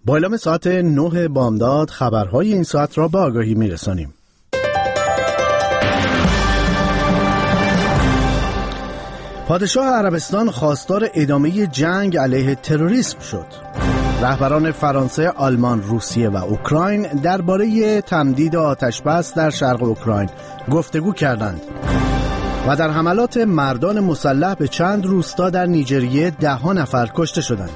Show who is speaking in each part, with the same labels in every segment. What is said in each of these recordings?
Speaker 1: با اعلام ساعت 9 بامداد خبرهای این ساعت را به آگاهی میرسانیم. پادشاه عربستان خواستار ادامه جنگ علیه تروریسم شد. رهبران فرانسه، آلمان، روسیه و اوکراین درباره تمدید آتش‌بس در شرق اوکراین گفتگو کردند. و در حملات مردان مسلح به چند روستا در نیجریه 10 نفر کشته شدند.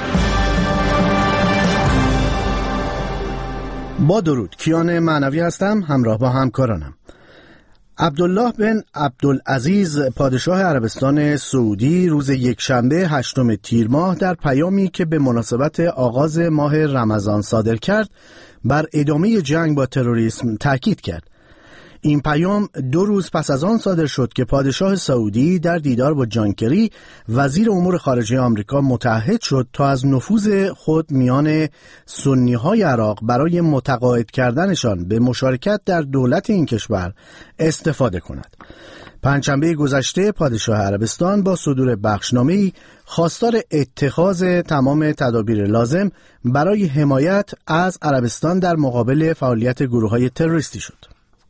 Speaker 1: با درود، کیان معنوی هستم، همراه با همکارانم. عبدالله بن عبدالعزیز پادشاه عربستان سعودی روز یکشنبه 8 تیر ماه در پیامی که به مناسبت آغاز ماه رمضان صادر کرد بر ادامه جنگ با تروریسم تاکید کرد. این پیام 2 روز پس از آن صادر شد که پادشاه سعودی در دیدار با جان کری وزیر امور خارجه آمریکا متعهد شد تا از نفوذ خود میان سنی‌های عراق برای متقاعد کردنشان به مشارکت در دولت این کشور استفاده کند. پنجشنبه گذشته پادشاه عربستان با صدور بخشنامه‌ای خواستار اتخاذ تمام تدابیر لازم برای حمایت از عربستان در مقابل فعالیت گروه‌های تروریستی شد.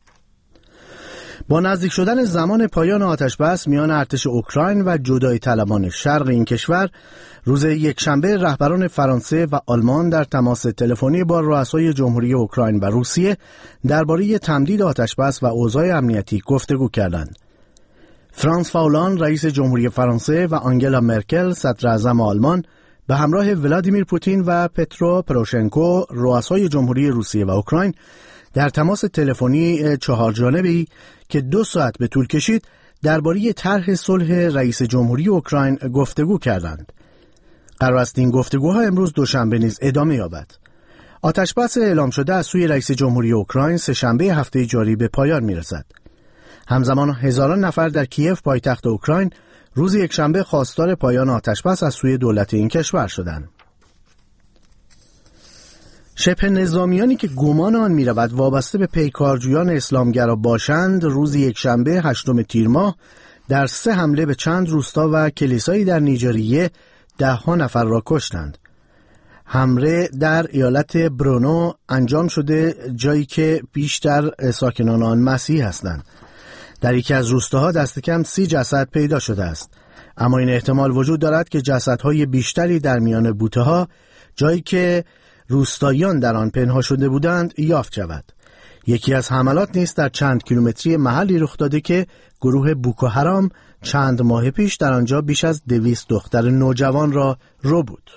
Speaker 1: با نزدیک شدن زمان پایان آتش‌بس میان ارتش اوکراین و جدایی طلبان شرق این کشور، روز یکشنبه رهبران فرانسه و آلمان در تماس تلفنی با رؤسای جمهوری اوکراین و روسیه درباره تمدید آتش‌بس و اوضاع امنیتی گفتگو کردند. فرانس فاولان رئیس جمهوری فرانسه و آنگلا مرکل صدر اعظم آلمان به همراه ولادیمیر پوتین و پترو پروشنکو رؤسای جمهوری روسیه و اوکراین در تماس تلفنی 4 جانبه‌ای که 2 ساعت به طول کشید درباره طرح صلح رئیس جمهوری اوکراین گفتگو کردند. قرار است این گفتگوها امروز دوشنبه نیز ادامه یابد. آتش‌بس اعلام شده از سوی رئیس جمهوری اوکراین سه‌شنبه هفته جاری به پایان می‌رسد. همزمان هزاران نفر در کیف پایتخت اوکراین روز یکشنبه خواستار پایان آتش‌بس از سوی دولت این کشور شدند. شبه نظامیانی که گمان آن می رود وابسته به پیکارجویان اسلامگرا باشند روز یکشنبه 8 تیر ماه در 3 حمله به چند روستا و کلیسایی در نیجریه 10 نفر را کشتند. حمله در ایالت برونو انجام شده، جایی که بیشتر ساکنان آن مسیحی هستند. در یکی از روستاها دست کم 30 جسد پیدا شده است، اما این احتمال وجود دارد که جسدهای بیشتری در میان بوته‌ها، جایی که روستاییان در آن پنهان شده بودند، یافت شود. یکی از حملات نیز در چند کیلومتری محلی رخ داده که گروه بوکو حرام چند ماه پیش در آنجا بیش از 200 دختر نوجوان را رو بود.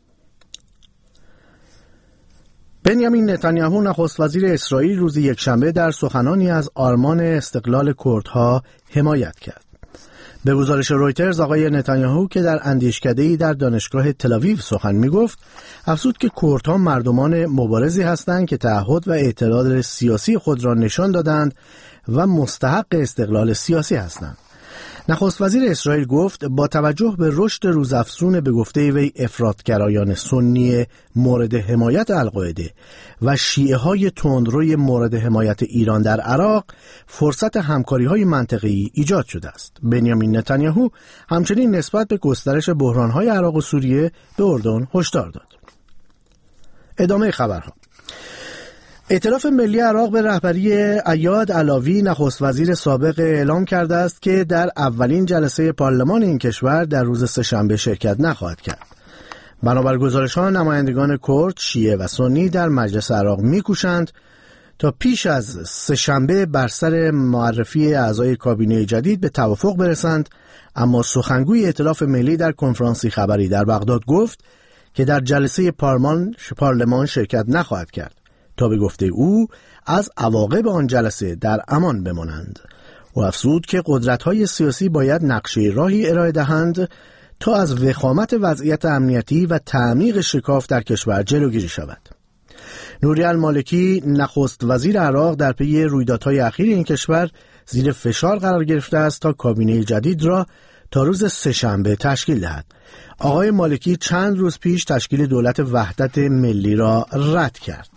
Speaker 1: بنیامین نتانیاهو نخست وزیر اسرائیل روز یکشنبه در سخنانی از آرمان استقلال کردها حمایت کرد. به گزارش رویترز آقای نتانیاهو که در اندیشکده‌ای در دانشگاه تل‌آویو سخن می‌گفت، افزود که کردها مردمان مبارزی هستند که تعهد و اعتدال سیاسی خود را نشان دادند و مستحق استقلال سیاسی هستند. نخست وزیر اسرائیل گفت با توجه به رشد روزافزون به گفته وی افراطگرایان سنی مورد حمایت القاعده و شیعه‌های تندروی مورد حمایت ایران در عراق، فرصت همکاری‌های منطقه‌ای ایجاد شده است. بنیامین نتانیاهو همچنین نسبت به گسترش بحران‌های عراق و سوریه به اردن هشدار داد. ادامه خبرها. ائتلاف ملی عراق به رهبری ایاد علاوی نخست وزیر سابق اعلام کرده است که در اولین جلسه پارلمان این کشور در روز سه‌شنبه شرکت نخواهد کرد. بنابر گزارش‌ها نمایندگان کرد، شیعه و سنی در مجلس عراق می‌کوشند تا پیش از سه‌شنبه بر سر معرفی اعضای کابینه جدید به توافق برسند، اما سخنگوی ائتلاف ملی در کنفرانسی خبری در بغداد گفت که در جلسه پارلمان شرکت نخواهد کرد تا به گفته او از عواقب آن جلسه در امان بمانند. او افزود که قدرت‌های سیاسی باید نقشه راهی ارائه دهند تا از وخامت وضعیت امنیتی و تعمیق شکاف در کشور جلوگیری شود. نوری المالکی نخست وزیر عراق در پی رویدادهای اخیر این کشور زیر فشار قرار گرفته است تا کابینه جدید را تا روز سه‌شنبه تشکیل دهد. آقای مالکی چند روز پیش تشکیل دولت وحدت ملی را رد کرد.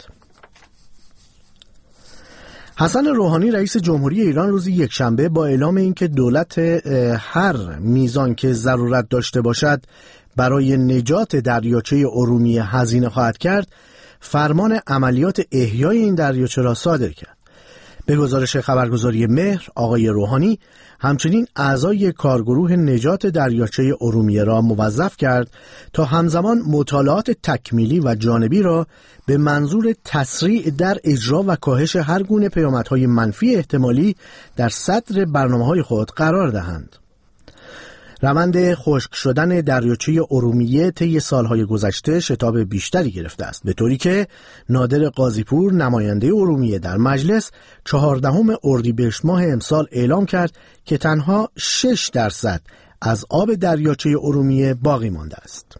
Speaker 1: حسن روحانی رئیس جمهوری ایران روز یکشنبه با اعلام اینکه دولت هر میزان که ضرورت داشته باشد برای نجات دریاچه ارومیه هزینه خواهد کرد، فرمان عملیات احیای این دریاچه را صادر کرد. به گزارش خبرگزاری مهر، آقای روحانی همچنین اعضای کارگروه نجات دریاچه ارومیه را موظف کرد تا همزمان مطالعات تکمیلی و جانبی را به منظور تسریع در اجرا و کاهش هر گونه پیامدهای منفی احتمالی در صدر برنامه‌های خود قرار دهند. روند خشک شدن دریاچه ارومیه طی سالهای گذشته شتاب بیشتری گرفته است، به طوری که نادر قاضی‌پور نماینده ارومیه در مجلس 14 اردیبهشت ماه امسال اعلام کرد که تنها 6% از آب دریاچه ارومیه باقی مانده است.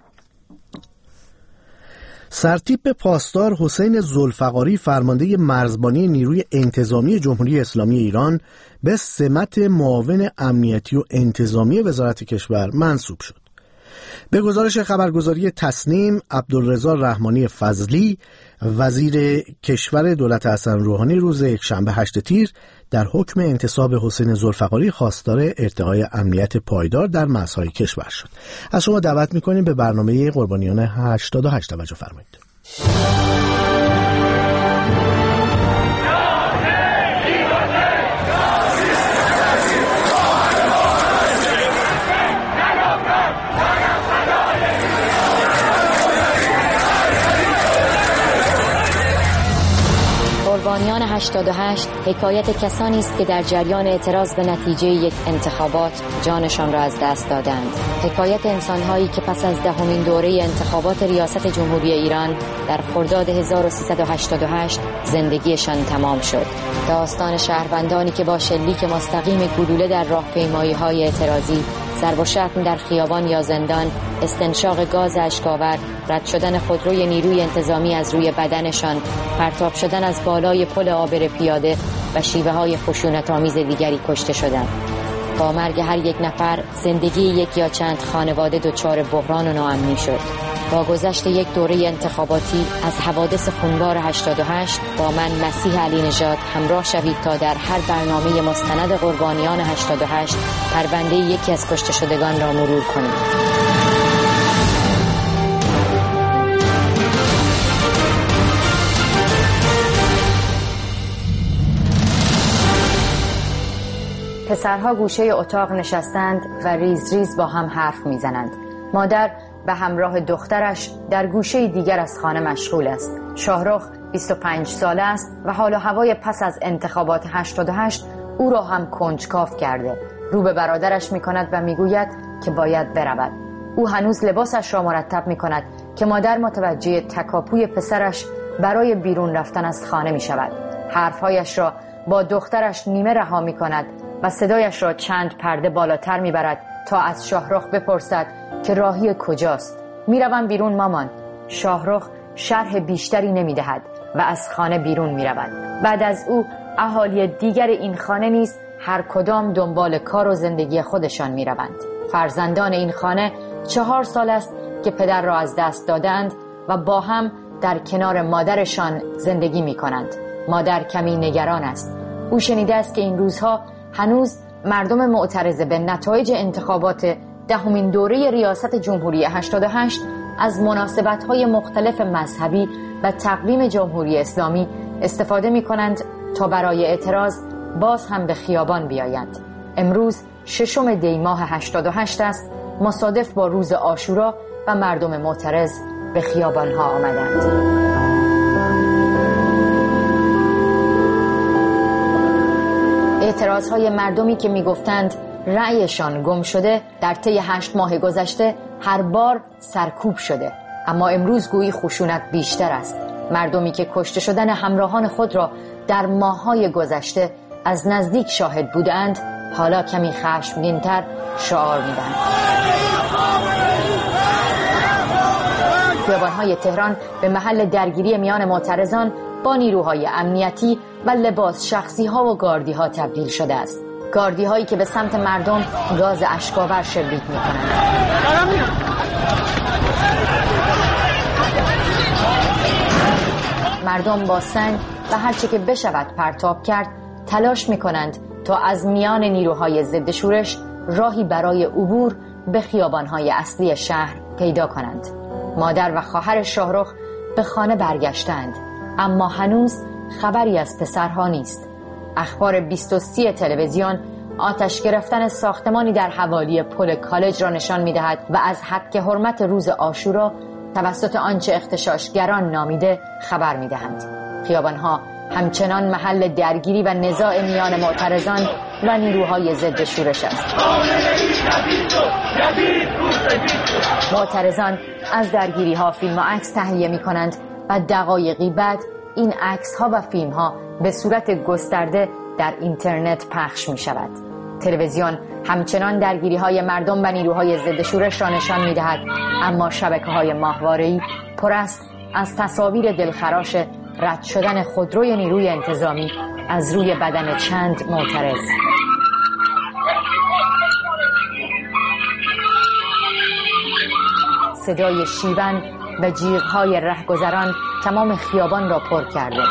Speaker 1: سرتیپ پاسدار حسین ذوالفقاری فرمانده مرزبانی نیروی انتظامی جمهوری اسلامی ایران به سمت معاون امنیتی و انتظامی وزارت کشور منصوب شد. به گزارش خبرگزاری تصنیم، عبدالرضا رحمانی فضلی وزیر کشور دولت حسن روحانی روز یکشنبه 8 تیر در حکم انتصاب حسین ذوالفقاری خواستار ارتقای امنیت پایدار در مرزهای کشور شد. از شما دعوت می‌کنیم به برنامه قربانیان 88 توجه فرمایید.
Speaker 2: قربانیان 88 حکایت کسانی است که در جریان اعتراض به نتیجه یک انتخابات جانشان را از دست دادند. حکایت انسان‌هایی که پس از 10مین دوره انتخابات ریاست جمهوری ایران در خرداد 1388 زندگیشان تمام شد. داستان شهروندانی که با شلیک مستقیم گلوله در راهپیمایی‌های اعتراضی، ضرب و شتم در خیابان یا زندان، استنشاق گاز اشک‌آور، رد شدن خودروی نیروی انتظامی از روی بدنشان، پرتاب شدن از بالای پل عابر پیاده و شیوه‌های خشونت‌آمیز دیگری کشته شدند. با مرگ هر یک نفر زندگی یک یا چند خانواده دچار بحران و ناامنی شد. با گذشت یک دوره انتخاباتی از حوادث خونبار 88 با من مسیح علی نژاد همراه شوید تا در هر برنامه مستند قربانیان 88 پرونده یکی از کشته شدگان را مرور کنیم. پسرها گوشه اتاق نشستند و ریز ریز با هم حرف میزنند. مادر به همراه دخترش در گوشه دیگر از خانه مشغول است. شاهرخ 25 ساله است و حال و هوای پس از انتخابات 88 او را هم کنجکاو کرده. رو به برادرش میکند و میگوید که باید برود. او هنوز لباسش را مرتب میکند که مادر متوجه تکاپوی پسرش برای بیرون رفتن از خانه میشود. حرفهایش را با دخترش نیمه رها میکند و صدایش را چند پرده بالاتر میبرد تا از شاهرخ بپرسد که راهی کجاست. میروم بیرون مامان. شاهرخ شرح بیشتری نمیدهد و از خانه بیرون میرود. بعد از او اهالی دیگر این خانه نیز هر کدام دنبال کار و زندگی خودشان میروند. فرزندان این خانه 4 سال است که پدر را از دست دادند و با هم در کنار مادرشان زندگی میکنند. مادر کمی نگران است. او شنیده است که این روزها هنوز مردم معترض به نتایج انتخابات 10مین دوره ریاست جمهوری 88 از مناسبت‌های مختلف مذهبی و تقویم جمهوری اسلامی استفاده می‌کنند تا برای اعتراض باز هم به خیابان بیایند. امروز 6 دی ماه 88 است، مصادف با روز عاشورا و مردم معترض به خیابان‌ها آمدند. اعتراضهای مردمی که میگفتند رأیشان گم شده در طی 8 ماه گذشته هر بار سرکوب شده، اما امروز گویی خشونت بیشتر است. مردمی که کشته شدن همراهان خود را در ماه‌های گذشته از نزدیک شاهد بودند حالا کمی خشمگین‌تر شعار میدن. خیابان‌های تهران به محل درگیری میان معترضان با نیروهای امنیتی و لباس شخصی‌ها و گاردی‌ها تبدیل شده است. گاردی‌هایی که به سمت مردم گاز اشک‌آور شلیک می‌کنند. مردم با سنگ و هرچه که بشود پرتاب کرد تلاش می‌کنند تا از میان نیروهای ضد شورش راهی برای عبور به خیابان‌های اصلی شهر پیدا کنند. مادر و خواهر شاهرخ به خانه برگشتند، اما هنوز خبری از پسرها نیست. اخبار 23 تلویزیون آتش گرفتن ساختمانی در حوالی پل کالج را نشان می‌دهد و از حق حرمت روز عاشورا توسط آنچه اغتشاشگران نامیده خبر می‌دهند. خیابان‌ها همچنان محل درگیری و نزاع میان معترضان و نیروهای ضد شورش است. معترضان از درگیری‌ها فیلم و عکس تهیه می‌کنند و دقایقی بعد این عکس‌ها و فیلم‌ها به صورت گسترده در اینترنت پخش می‌شود. تلویزیون همچنان درگیری‌های مردم و نیروهای ضد شورش را نشان می‌دهد، اما شبکه‌های ماهواره‌ای پر است از تصاویر دلخراش رد شدن خودروی نیروی انتظامی از روی بدن چند معترض. صدای شیون و جیغ‌های رهگذران تمام خیابان را پر کرده.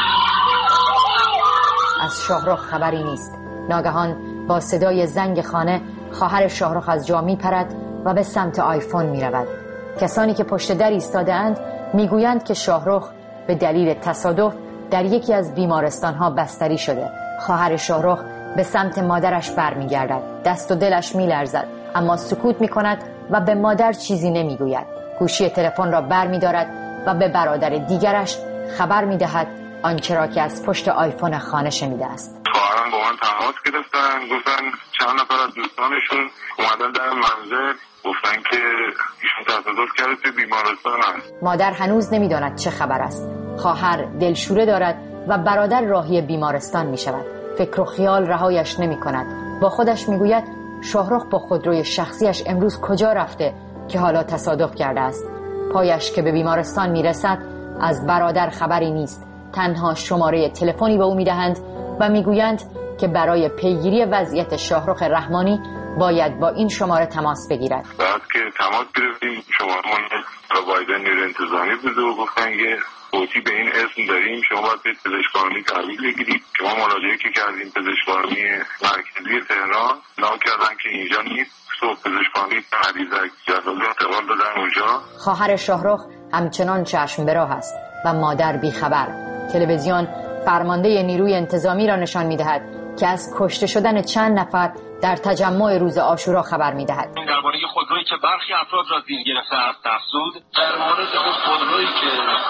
Speaker 2: از شاهرخ خبری نیست. ناگهان با صدای زنگ خانه خواهر شاهرخ از جا می‌پرد و به سمت آیفون می‌رود. کسانی که پشت در ایستاده‌اند می‌گویند که شاهرخ به دلیل تصادف در یکی از بیمارستان‌ها بستری شده. خواهر شاهرخ به سمت مادرش برمیگردد. دست و دلش می‌لرزد، اما سکوت می‌کند و به مادر چیزی نمی‌گوید. گوشی تلفن را برمی‌دارد و به برادر دیگرش خبر می‌دهد آنچه را که از پشت آیفون خانه شنیده است.
Speaker 3: خواهرم با من تماس گرفتن، گفتن چند نفر از دوستانشون اومدن در منزل، گفتن که ایشون تصادف کرده توی بیمارستان هست.
Speaker 2: مادر هنوز نمی‌داند چه خبر است. خواهر دلشوره دارد و برادر راهی بیمارستان می‌شود. فکر و خیال رهایش نمی‌کند. با خودش می‌گوید شاهرخ با خودروی شخصیش امروز کجا رفته که حالا تصادف کرده است. پایش که به بیمارستان می‌رسد از برادر خبری نیست. تنها شماره تلفنی به او می‌دهند و می‌گویند که برای پیگیری وضعیت شاهرخ رحمانی باید با این شماره تماس بگیرد.
Speaker 3: بعد که تماس گرفتیم شماره پروایدر نیروی انتظامی بود و گفتن که قوطی به این اسم داریم، شما باید به پزشکخانه تحویل بگیرید. شما مراجعه که کردیم پزشکخانه مرکزی تهران، نام کردن که اینجا نیست. صبح پزشکخانه علیزک جلال انتقال دادن اونجا.
Speaker 2: خواهر شاهرخ همچنان چشم به راه است و مادر بیخبر. تلویزیون فرمانده نیروی انتظامی را نشان می‌دهد که از کشته شدن چند نفر در تجمع روز عاشورا خبر می‌دهد.
Speaker 4: درباره خودرویی که برخی افراد را زیر گرفته است تفسود، در مورد اون خودرویی که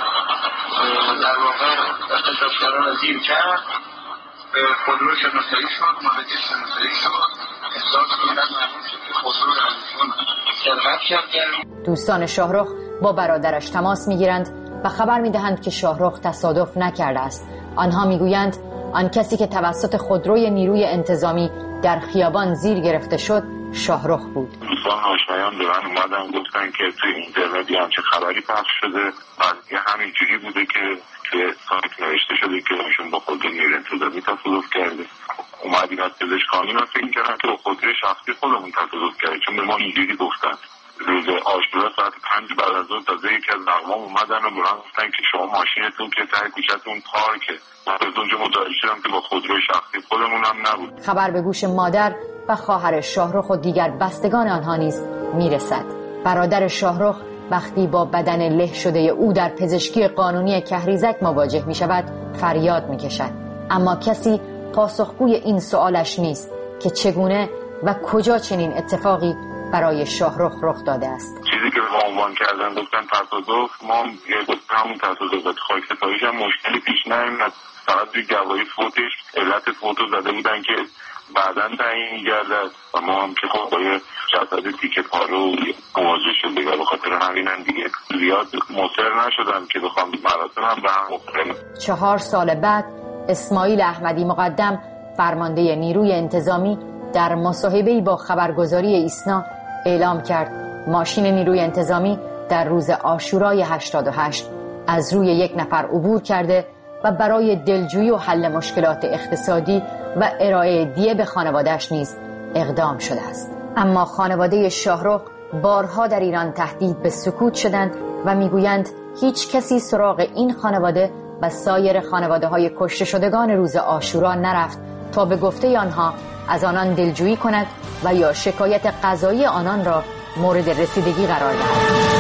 Speaker 4: در واقع اغتشاشگران را زیر کرد، خودرو شناسایی شد، مالکش شناسایی شد، احساس می‌کردن معلوم شد که خودرو را ازشون سرقت کرده.
Speaker 2: دوستان شاهرخ با برادرش تماس می‌گیرند و خبر می‌دهند که شاهرخ تصادف نکرده است. آنها می‌گویند آن کسی که توسط خودروی نیروی انتظامی در خیابان زیر گرفته شد شاهرخ بود.
Speaker 3: دوستان آشنایان به من اومدن گفتن که توی اینترنت همچه خبری پخش شده و همینجوری بوده که توی سایت نوشته شده که ایشون با خودروی نیروی انتظامی تصادف کرده. اومدیم از پزشکخانه من فکر کردم که با خودروی شخصی خودمون تصادف کرده، چون به ما اینجوری گفتن. روز عاشورا ساعت 5 بعد از ظهر تازه یکی از اقوام اومدن و به من گفتن که شما ماشینتون که ته کوچه‌تون پارکه. من از اونجا متوجه شدم که با خودروی شخصی خودمون هم نبود.
Speaker 2: خبر به گوش مادر و خواهر شاهرخ و دیگر بستگان آنها نیز میرسد. برادر شاهرخ وقتی با بدن له شده او در پزشکی قانونی کهریزک مواجه می شود فریاد می کشد. اما کسی پاسخگوی این سوالش نیست که چگونه و کجا چنین اتفاقی برای شاهرخ رخ داده است.
Speaker 3: چیزی که ما عنوان کردن گفتن تصادف، ما همون تصادف خاک سپاریش هم مشکلی پیش نیامد. فقط توی گواهی فوتش علت فوتو زده بودن که بعداً تعیین می‌گردد و ما هم که خب با یه جسد تیکه پارو مواجه شده و به خاطر همینم دیگه زیاد مصر نشدم که بخوام مراسم هم به هم مخرم.
Speaker 2: 4 سال بعد اسماعیل احمدی مقدم فرمانده نیروی انتظامی در مصاحبه‌ای با خبرگزاری ایسنا اعلام کرد ماشین نیروی انتظامی در روز عاشورای 88 از روی یک نفر عبور کرده و برای دلجویی و حل مشکلات اقتصادی و ارائه دیه به خانواده‌اش نیز اقدام شده است. اما خانواده شاهرخ بارها در ایران تهدید به سکوت شدند و میگویند هیچ کسی سراغ این خانواده و سایر خانواده‌های کشته شدگان روز عاشورا نرفت تا به گفته آنها از آنان دلجویی کند و یا شکایت قضایی آنان را مورد رسیدگی قرار دهد.